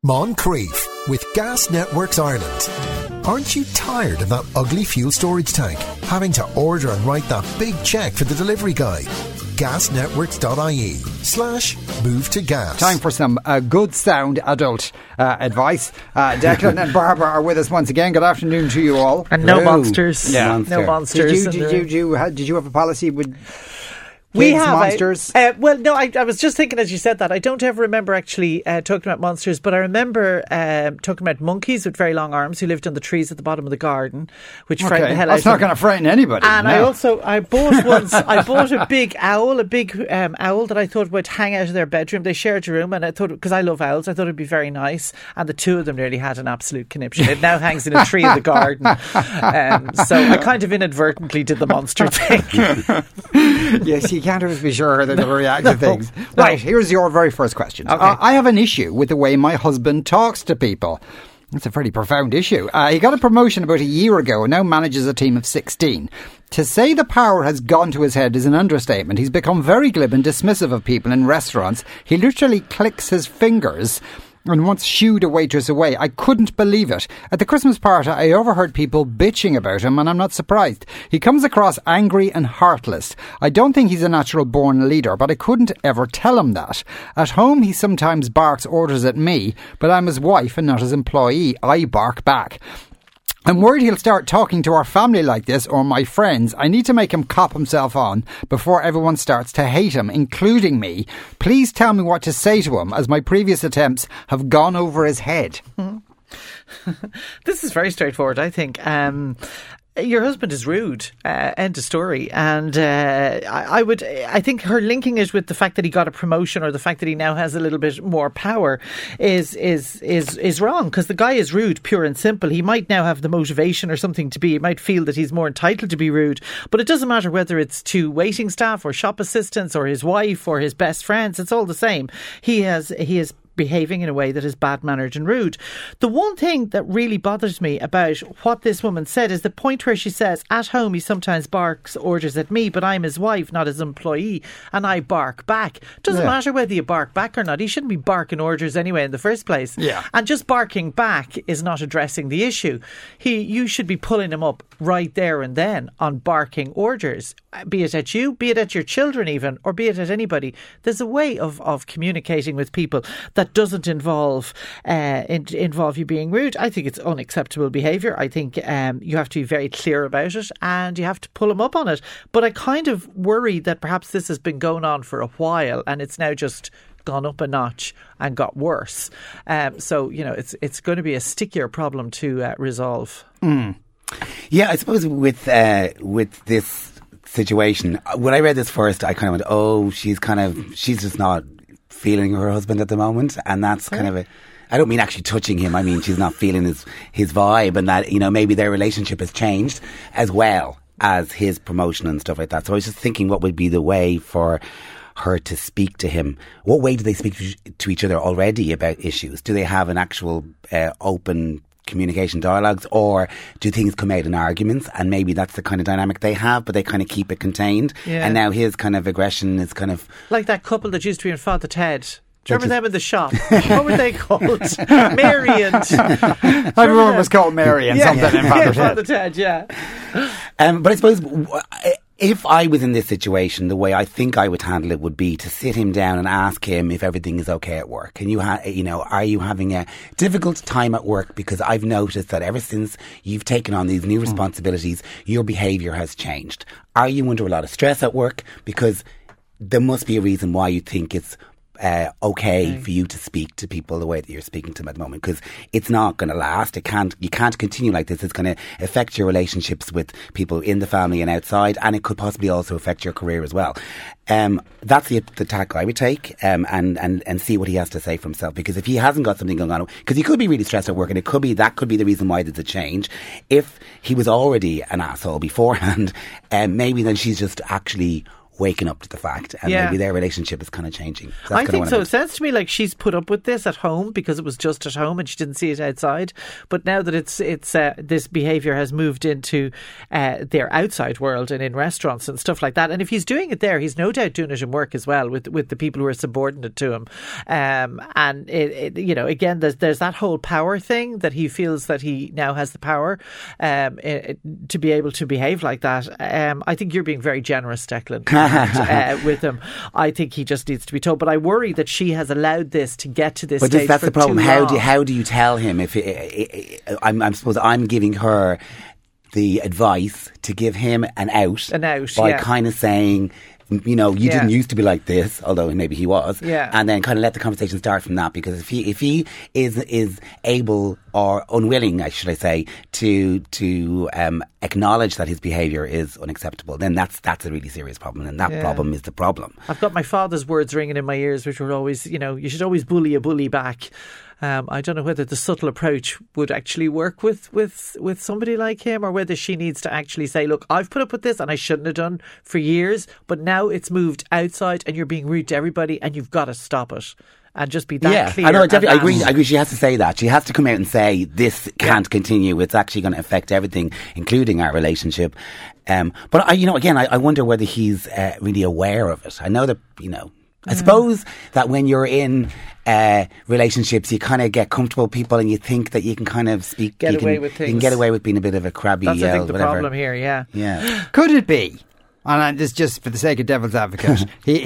Moncrief with Gas Networks Ireland. Aren't you tired of that ugly fuel storage tank? Having to order and write that big cheque for the delivery guy? gasnetworks.ie/move to gas. Time for some good sound adult advice. Declan and Barbara are with us once again. Good afternoon to you all. And no monsters. Yeah. No monsters. Did you have a policy with we have monsters? Well, no, I was just thinking as you said that. I don't ever remember actually talking about monsters, but I remember talking about monkeys with very long arms who lived on the trees at the bottom of the garden, which frightened the hell out of me. That's not going to frighten anybody. And no. I bought a big owl that I thought would hang out of their bedroom. They shared a room, and I thought, because I love owls, I thought it'd be very nice. And the two of them nearly had an absolute conniption. It now hangs in a tree in the garden. So I kind of inadvertently did the monster thing. Yes, you can't always be sure that they will react to things. Right, here's your very first question. Okay. I have an issue with the way my husband talks to people. That's a fairly profound issue. He got a promotion about a year ago and now manages a team of 16. To say the power has gone to his head is an understatement. He's become very glib and dismissive of people in restaurants. He literally clicks his fingers and once shooed a waitress away. I couldn't believe it. At the Christmas party, I overheard people bitching about him, and I'm not surprised. He comes across angry and heartless. I don't think he's a natural born leader, but I couldn't ever tell him that. At home, he sometimes barks orders at me, but I'm his wife and not his employee. I bark back. I'm worried he'll start talking to our family like this or my friends. I need to make him cop himself on before everyone starts to hate him, including me. Please tell me what to say to him, as my previous attempts have gone over his head. This is very straightforward, I think. Your husband is rude. End of story. And I think her linking it with the fact that he got a promotion or the fact that he now has a little bit more power is wrong, because the guy is rude, pure and simple. He might now have the motivation or something to be. He might feel that he's more entitled to be rude, but it doesn't matter whether it's to waiting staff or shop assistants or his wife or his best friends. It's all the same. He is behaving in a way that is bad-mannered and rude. The one thing that really bothers me about what this woman said is the point where she says, at home he sometimes barks orders at me, but I'm his wife, not his employee, and I bark back. Doesn't matter whether you bark back or not. He shouldn't be barking orders anyway in the first place. Yeah. And just barking back is not addressing the issue. You should be pulling him up right there and then on barking orders, be it at you, be it at your children even, or be it at anybody. There's a way of communicating with people that doesn't involve you being rude. I think it's unacceptable behaviour. I think you have to be very clear about it and you have to pull them up on it. But I kind of worry that perhaps this has been going on for a while and it's now just gone up a notch and got worse. So, it's going to be a stickier problem to resolve. Mm. Yeah, I suppose with this situation, when I read this first, I kind of went, oh, she's just not feeling her husband at the moment, and that's kind of I don't mean actually touching him, I mean she's not feeling his vibe, and that, maybe their relationship has changed as well as his promotion and stuff like that. So I was just thinking, what would be the way for her to speak to him? What way do they speak to each other already about issues? Do they have an actual open communication dialogues, or do things come out in arguments, and maybe that's the kind of dynamic they have, but they kind of keep it contained, and now his kind of aggression is kind of like that couple that used to be in Father Ted. Do you remember them in the shop? What were they called? Mary and everyone was called Mary and something in Father Ted, yeah. But I suppose if I was in this situation, the way I think I would handle it would be to sit him down and ask him if everything is okay at work. And are you having a difficult time at work? Because I've noticed that ever since you've taken on these new responsibilities, your behaviour has changed. Are you under a lot of stress at work? Because there must be a reason why you think it's okay for you to speak to people the way that you're speaking to them at the moment, because it's not going to last. You can't continue like this. It's going to affect your relationships with people in the family and outside, and it could possibly also affect your career as well. That's the tack I would take, and see what he has to say for himself. Because if he hasn't got something going on, because he could be really stressed at work, and that could be the reason why there's a change. If he was already an asshole beforehand, maybe then she's just actually waking up to the fact, and Yeah. maybe their relationship is kind of changing. So I that's kinda think what so. I'm- It sounds to me like she's put up with this at home because it was just at home and she didn't see it outside. But now that it's this behaviour has moved into their outside world and in restaurants and stuff like that. And if he's doing it there, he's no doubt doing it in work as well with the people who are subordinate to him. And again, there's that whole power thing that he feels that he now has the power to be able to behave like that. I think you're being very generous, Declan. With him, I think he just needs to be told. But I worry that she has allowed this to get to this stage. That's for the problem. too How long. do you tell him if I'm suppose I'm giving her the advice to give him an out by yeah. kind of saying, you know, you didn't used to be like this, although maybe he was, and then kind of let the conversation start from that. Because if he is able or unwilling, should I say, to acknowledge that his behaviour is unacceptable, then that's a really serious problem, and that problem is the problem. I've got my father's words ringing in my ears, which were always, you should always bully a bully back. I don't know whether the subtle approach would actually work with somebody like him, or whether she needs to actually say, look, I've put up with this and I shouldn't have done for years, but now it's moved outside and you're being rude to everybody and you've got to stop it. And just be that clear. I know, definitely. and I agree. She has to say that. She has to come out and say, this can't continue. It's actually going to affect everything, including our relationship. But I wonder whether he's really aware of it. I know that, I suppose that when you're in relationships, you kind of get comfortable with people and you think that you can kind of get away with things. You can get away with being a bit of a crabby That's, I think, the whatever. problem here, yeah. Yeah. Could it be? And this just for the sake of devil's advocate,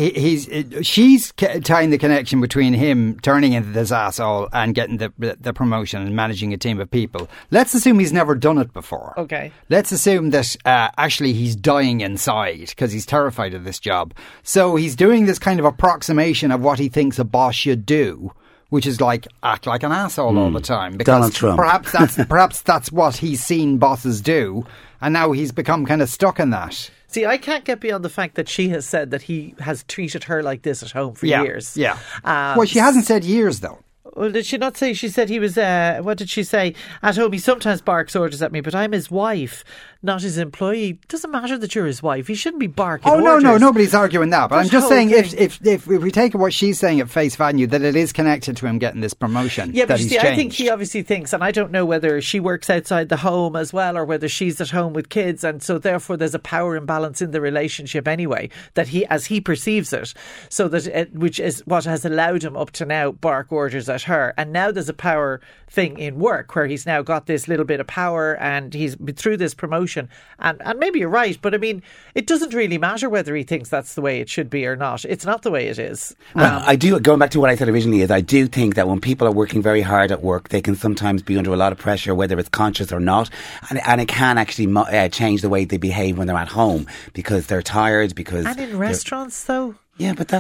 she's tying the connection between him turning into this asshole and getting the promotion and managing a team of people. Let's assume he's never done it before. Okay. Let's assume that actually he's dying inside because he's terrified of this job. So he's doing this kind of approximation of what he thinks a boss should do, which is like act like an asshole all the time. Because Donald Trump. Perhaps that's what he's seen bosses do, and now he's become kind of stuck in that. See, I can't get beyond the fact that she has said that he has treated her like this at home for years. Yeah. Well, she hasn't said years, though. Well, did she not say? She said he was, what did she say? At home, he sometimes barks orders at me, but I'm his wife, not his employee. Doesn't matter that you're his wife. He shouldn't be barking orders. No, nobody's arguing that. But I'm This just whole saying, thing. if we take what she's saying at face value, that it is connected to him getting this promotion. Yeah, but that you he's see, I think changed. he obviously thinks, and I don't know whether she works outside the home as well, or whether she's at home with kids, and so therefore there's a power imbalance in the relationship anyway, that as he perceives it, so that which is what has allowed him up to now bark orders at her, and now there's a power thing in work where he's now got this little bit of power and he's been through this promotion, and maybe you're right, but I mean, it doesn't really matter whether he thinks that's the way it should be or not. It's not the way it is. Well, I do, going back to what I said originally, is I do think that when people are working very hard at work, they can sometimes be under a lot of pressure, whether it's conscious or not, and it can actually change the way they behave when they're at home because they're tired. And in restaurants, though. Yeah, but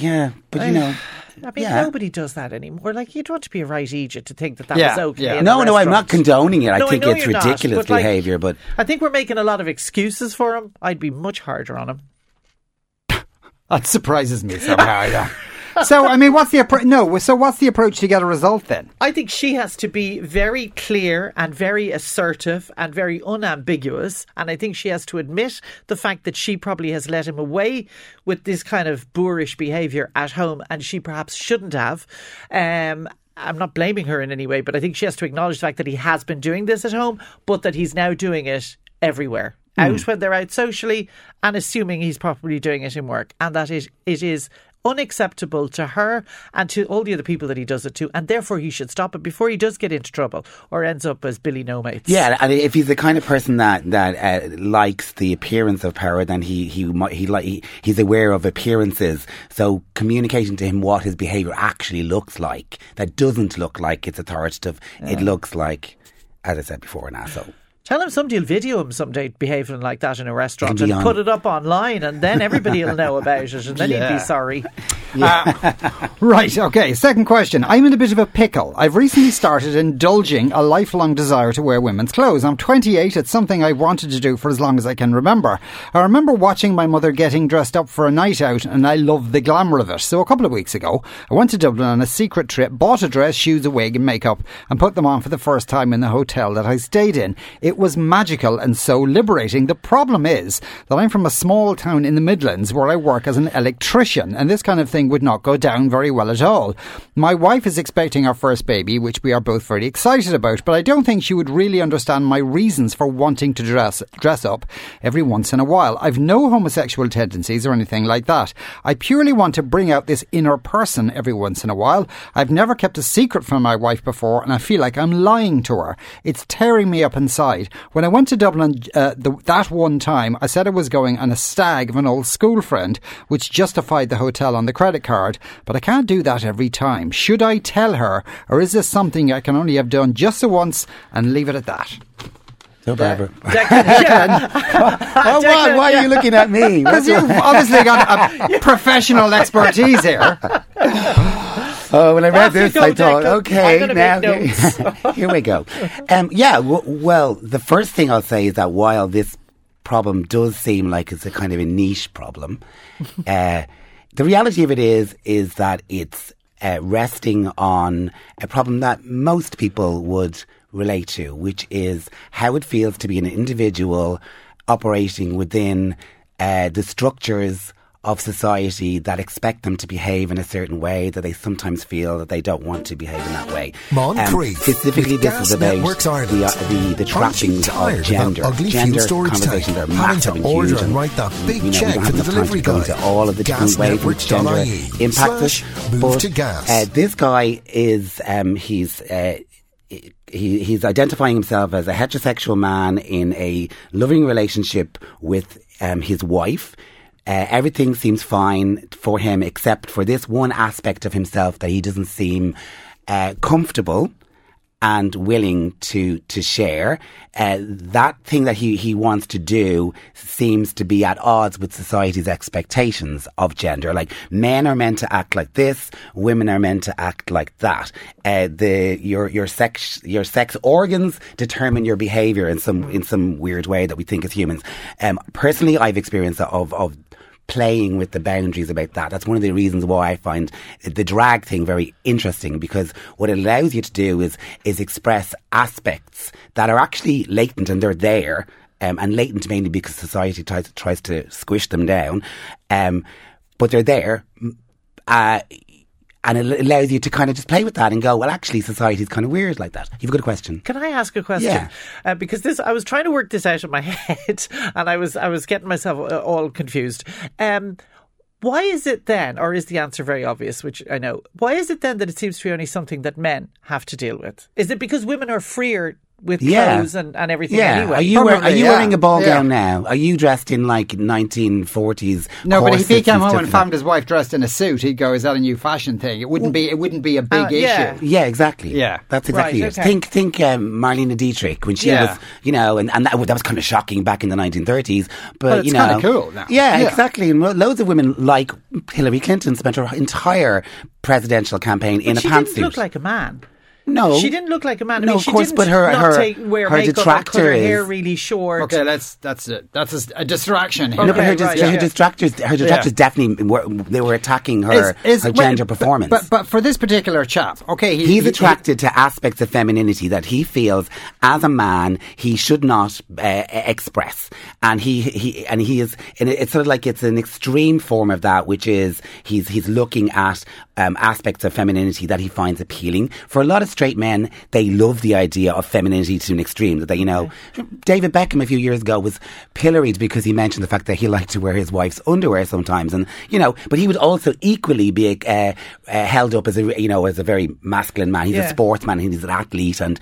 I mean, nobody does that anymore. Like, you'd want to be a right idiot to think that was okay. Yeah. in No, a I'm not restaurant. condoning it. I No, think know it's you're not, ridiculous but, like, behaviour, but I think we're making a lot of excuses for him. I'd be much harder on him. That surprises me somehow. Yeah. So, I mean, what's the approach? No, so what's the approach to get a result then? I think she has to be very clear and very assertive and very unambiguous. And I think she has to admit the fact that she probably has let him away with this kind of boorish behaviour at home, and she perhaps shouldn't have. I'm not blaming her in any way, but I think she has to acknowledge the fact that he has been doing this at home, but that he's now doing it everywhere. Out when they're out socially, and assuming he's probably doing it in work. And that it is unacceptable to her and to all the other people that he does it to, and therefore he should stop it before he does get into trouble or ends up as Billy No Mates. yeah, and if he's the kind of person that likes the appearance of power, then he's aware of appearances. So communicating to him what his behaviour actually looks like, that doesn't look like it's authoritative. It looks like, as I said before, an asshole. Tell him somebody will video him someday behaving like that in a restaurant It'll be and on. put it up online, and then everybody will know about it, and then he'd be sorry. Right, okay. Second question. I'm in a bit of a pickle. I've recently started indulging a lifelong desire to wear women's clothes. I'm 28. It's something I wanted to do for as long as I can remember. I remember watching my mother getting dressed up for a night out, and I love the glamour of it. So a couple of weeks ago, I went to Dublin on a secret trip, bought a dress, shoes, a wig and makeup, and put them on for the first time in the hotel that I stayed in. It was magical and so liberating. The problem is that I'm from a small town in the Midlands where I work as an electrician, and this kind of thing would not go down very well at all. My wife is expecting our first baby, which we are both very excited about, but I don't think she would really understand my reasons for wanting to dress up every once in a while. I've no homosexual tendencies or anything like that. I purely want to bring out this inner person every once in a while. I've never kept a secret from my wife before, and I feel like I'm lying to her. It's tearing me up inside. When I went to Dublin that one time, I said I was going on a stag of an old school friend, which justified the hotel on the credit card, but I can't do that every time. Should I tell her, or is this something I can only have done just the once and leave it at that? No, Barbara. Why are you looking at me? Because you've obviously got a professional expertise here. Oh, when I read this, I thought, okay, now here we go. Well, the first thing I'll say is that while this problem does seem like it's a kind of a niche problem, the reality of it is that it's resting on a problem that most people would relate to, which is how it feels to be an individual operating within the structures of society that expect them to behave in a certain way, that they sometimes feel that they don't want to behave in that way. Moncrief, specifically, this is about the trappings of gender. Gender conversations are massive and huge, and write that big we check don't for have the enough time delivery to go guy. into all of the different ways in which gender impacts us. But this guy is he's identifying himself as a heterosexual man in a loving relationship with his wife. Everything seems fine for him except for this one aspect of himself that he doesn't seem comfortable and willing to share. That thing that he wants to do seems to be at odds with society's expectations of gender. Like, men are meant to act like this, women are meant to act like that. Your sex organs determine your behaviour in some weird way that we think as humans. Personally, I've experienced of playing with the boundaries about that. That's one of the reasons why I find the drag thing very interesting, because what it allows you to do is express aspects that are actually latent, and they're there, and latent mainly because society tries to squish them down, but they're there, and it allows you to kind of just play with that and go, well, actually, society's kind of weird like that. You've got a question? Can I ask a question? Yeah. Because I was trying to work this out in my head, and I was getting myself all confused. Why is it then, or is the answer very obvious, which I know, why is it then that it seems to be only something that men have to deal with? Is it because women are freer with clothes and everything anyway? Are you wearing a ball gown now? Are you dressed in like 1940s? No, but if he came home and found his wife dressed in a suit, he'd go, "Is that a new fashion thing?" It wouldn't be a big issue. Yeah, exactly. Yeah, that's exactly it. Okay. Think Marlene Dietrich when she was, and that was kind of shocking back in the 1930s. But it's kind of cool now. Yeah, exactly. And loads of women, like Hillary Clinton, spent her entire presidential campaign in a pantsuit. She didn't look like a man. No, she didn't look like a man. No, I mean, of course, but her detractor her is hair really short. Okay, that's a distraction here. No, but her detractors definitely were attacking her gender performance. But for this particular chap, okay, he's attracted to aspects of femininity that he feels as a man he should not express, and he is. And it's sort of like it's an extreme form of that, which is he's looking at aspects of femininity that he finds appealing. For a lot of straight men, they love the idea of femininity to an extreme. That David Beckham a few years ago was pilloried because he mentioned the fact that he liked to wear his wife's underwear sometimes, and but he would also equally be held up as a very masculine man. He's a sportsman, he's an athlete, and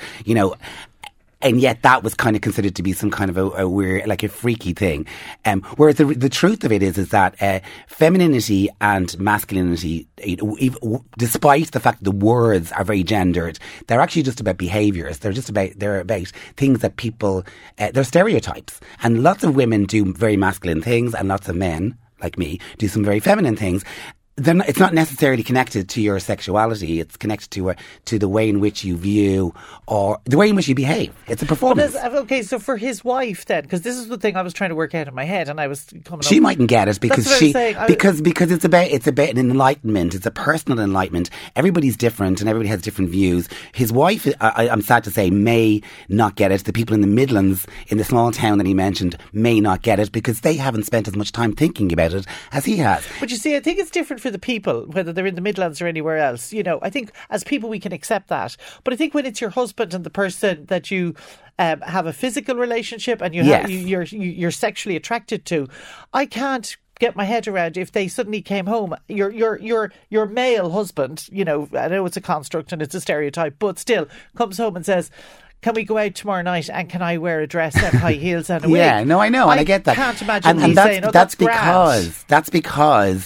and yet that was kind of considered to be some kind of a weird, like a freaky thing. Whereas the truth of it is that femininity and masculinity, despite the fact that the words are very gendered, they're actually just about behaviours. They're about things that people, they're stereotypes. And lots of women do very masculine things, and lots of men, like me, do some very feminine things. it's not necessarily connected to your sexuality. It's connected to the way in which you view or the way in which you behave. It's a performance. Okay, so for his wife then, because this is the thing I was trying to work out in my head, and I was coming. She mightn't get it because because it's about an enlightenment. It's a personal enlightenment. Everybody's different and everybody has different views. His wife, I'm sad to say, may not get it. The people in the Midlands, in the small town that he mentioned, may not get it because they haven't spent as much time thinking about it as he has. But you see, I think it's different for the people, whether they're in the Midlands or anywhere else. You know, I think as people we can accept that. But I think when it's your husband and the person that you have a physical relationship and you're sexually attracted to, I can't get my head around if they suddenly came home. Your male husband, you know, I know it's a construct and it's a stereotype, but still comes home and says, can we go out tomorrow night and can I wear a dress and high heels and a wig? Yeah, no, I know, and I get that. I can't imagine and saying, that's because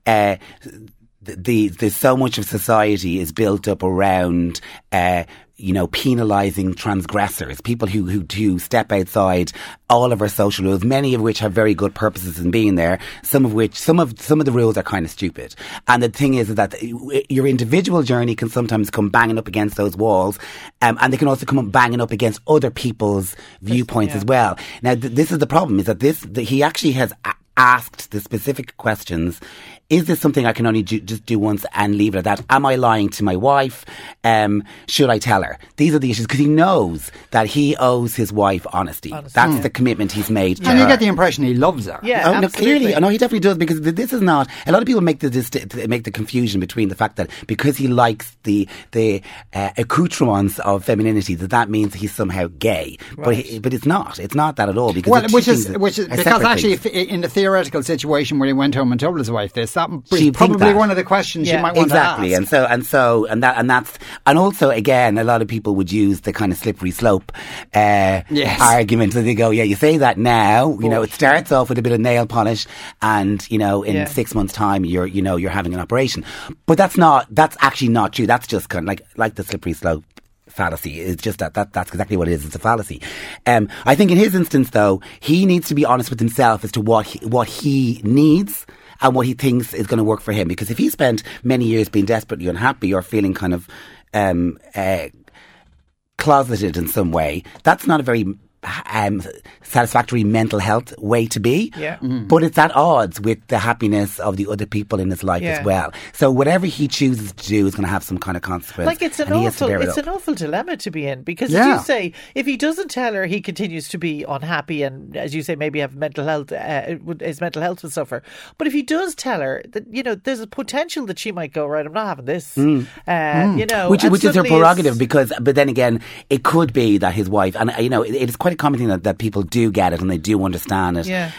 there's so much of society is built up around penalising transgressors, people who step outside all of our social rules, many of which have very good purposes in being there, some of the rules are kind of stupid. And the thing is that your individual journey can sometimes come banging up against those walls, and they can also come banging up against other people's viewpoints as well. Now, this is the problem, is that he actually has asked the specific questions. Is this something I can only just do once and leave it at that? Am I lying to my wife? Should I tell her? These are the issues, because he knows that he owes his wife honesty. That's the commitment he's made to and her. you get the impression he loves her. Yeah, no, clearly. No, he definitely does, because this is not... A lot of people make the confusion between the fact that because he likes the accoutrements of femininity, that means he's somehow gay. Right. But it's not. It's not that at all. Because which is because actually, if in the theoretical situation where he went home and told his wife this, that is probably one of the questions you might want to ask. Exactly. And also, again, a lot of people would use the kind of slippery slope argument. So they go, yeah, you say that now, you know, it starts off with a bit of nail polish, and in 6 months' time you're having an operation. But that's actually not true. That's just kind of like the slippery slope fallacy. It's just that's exactly what it is. It's a fallacy. I think in his instance, though, he needs to be honest with himself as to what he needs and what he thinks is going to work for him. Because if he spent many years being desperately unhappy or feeling kind of closeted in some way, that's not a very satisfactory mental health way to be. Yeah. Mm-hmm. But it's at odds with the happiness of the other people in his life as well. So whatever he chooses to do is going to have some kind of consequence. Like it's an awful dilemma to be in, because as you say, if he doesn't tell her, he continues to be unhappy and, as you say, maybe have mental health, his mental health will suffer. But if he does tell her, that, you know, there's a potential that she might go, right, I'm not having this. You know, which is her prerogative, but then again, it could be that his wife, and you know, it is quite a common thing that people do get it and they do understand it. Yeah.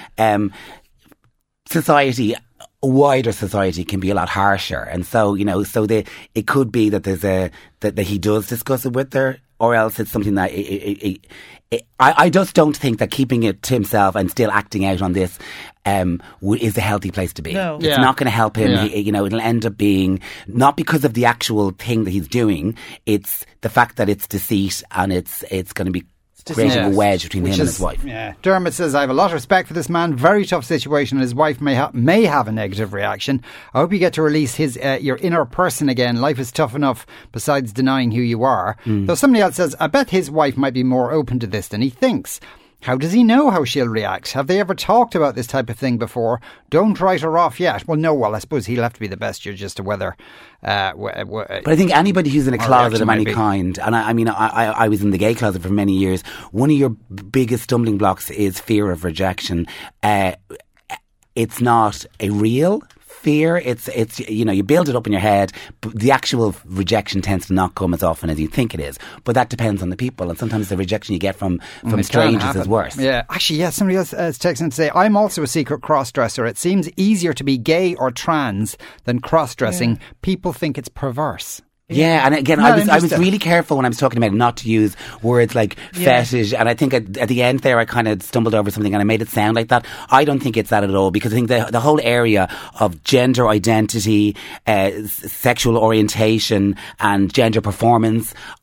Wider society can be a lot harsher, and so it could be that that he does discuss it with her, or else it's something that I just don't think that keeping it to himself and still acting out on this is a healthy place to be. No. It's not going to help him. It'll end up being, not because of the actual thing that he's doing, it's the fact that it's deceit, and it's going to be creating a wedge between him and his wife. Yeah. Dermot says, I have a lot of respect for this man. Very tough situation. His wife may have a negative reaction. I hope you get to release your inner person again. Life is tough enough besides denying who you are. Though somebody else says, I bet his wife might be more open to this than he thinks. How does he know how she'll react? Have they ever talked about this type of thing before? Don't write her off yet. Well, no, I suppose he'll have to be the best judge as to whether... but I think anybody who's in a closet of any kind, and I was in the gay closet for many years, one of your biggest stumbling blocks is fear of rejection. It's not a real fear. It's you build it up in your head, but the actual rejection tends to not come as often as you think it is. But that depends on the people, and sometimes the rejection you get from strangers is worse. Yeah, actually, somebody else is texting to say, I'm also a secret cross-dresser. It seems easier to be gay or trans than cross-dressing. People think it's perverse. Yeah, and again, I was really careful when I was talking about it not to use words like fetish, and I think at the end there I kind of stumbled over something and I made it sound like that. I don't think it's that at all, because I think the whole area of gender identity, sexual orientation and gender performance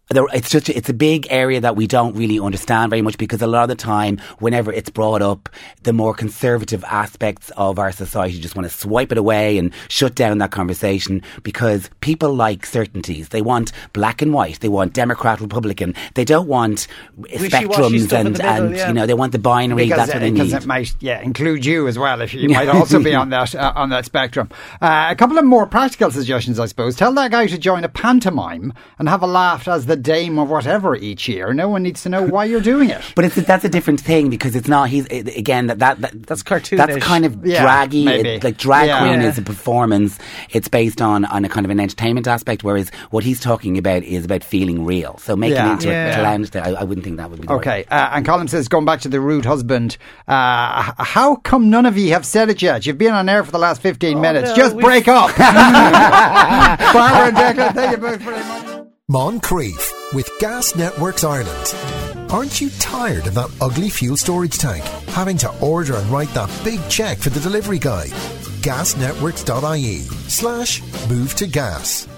it's a big area that we don't really understand very much, because a lot of the time, whenever it's brought up, the more conservative aspects of our society just want to swipe it away and shut down that conversation, because people like certainties. They want black and white. They want Democrat, Republican. They don't want spectrums and they want the binary. Because, that's what they need. Because it might include you as well. If you might also be on that spectrum. A couple of more practical suggestions, I suppose. Tell that guy to join a pantomime and have a laugh as the dame of whatever each year. No one needs to know why you're doing it. But that's a different thing, because it's not. He's again that's cartoonish. That's kind of draggy. Like drag queen is a performance. It's based on a kind of an entertainment aspect, whereas what he's talking about is about feeling real. So making it into a challenge, I wouldn't think that would be the okay. And Colin says, going back to the rude husband, how come none of you have said it yet? You've been on air for the last 15 minutes. No, just break up. Barbara and Declan, thank you both very much. Moncrief with Gas Networks Ireland. Aren't you tired of that ugly fuel storage tank? Having to order and write that big cheque for the delivery guy? Gasnetworks.ie/move to gas.